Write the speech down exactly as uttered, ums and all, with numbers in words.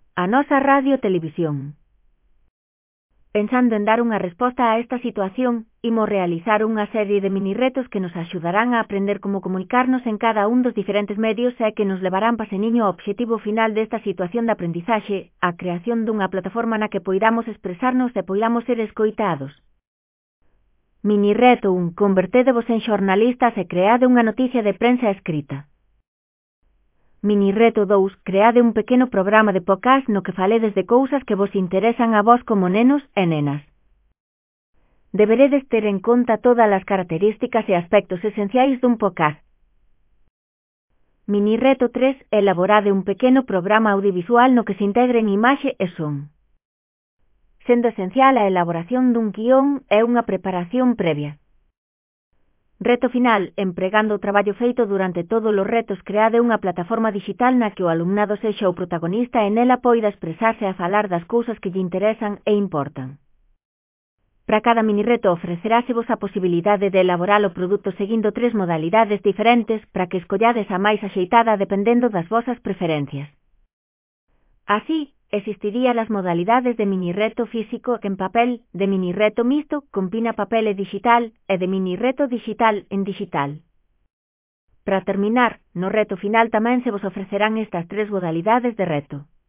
a nosa radio e televisión. Pensando en dar unha resposta a esta situación, imos realizar unha serie de mini retos que nos axudarán a aprender como comunicarnos en cada un dos diferentes medios e que nos levarán paseniño ao obxectivo final desta situación de aprendizaxe, a creación dunha plataforma na que poidamos expresarnos e poidamos ser escoitados. Mini reto un. Convertédevos en xornalistas e creade unha noticia de prensa escrita. Mini reto dous. Creade un pequeno programa de podcast no que faledes de cousas que vos interesan a vos como nenos e nenas. Deberedes ter en conta todas as características e aspectos esenciais dun podcast. Mini reto tres. Elaborade un pequeno programa audiovisual no que se integren imaxe e son. Sendo esencial a elaboración dun guión e unha preparación previa. Reto final. Empregando o traballo feito durante todos os retos, creade unha plataforma digital na que o alumnado sexa o protagonista e nela poida expresarse a falar das cousas que lle interesan e importan. Para cada mini reto ofrecerásevos a posibilidade de elaborar o produto seguindo tres modalidades diferentes para que escollades a máis axeitada dependendo das vosas preferencias. Así, existirían as modalidades de mini reto físico en papel, de mini reto mixto, combina papel e digital, e de mini reto digital en digital. Para terminar, no reto final tamén se vos ofrecerán estas tres modalidades de reto.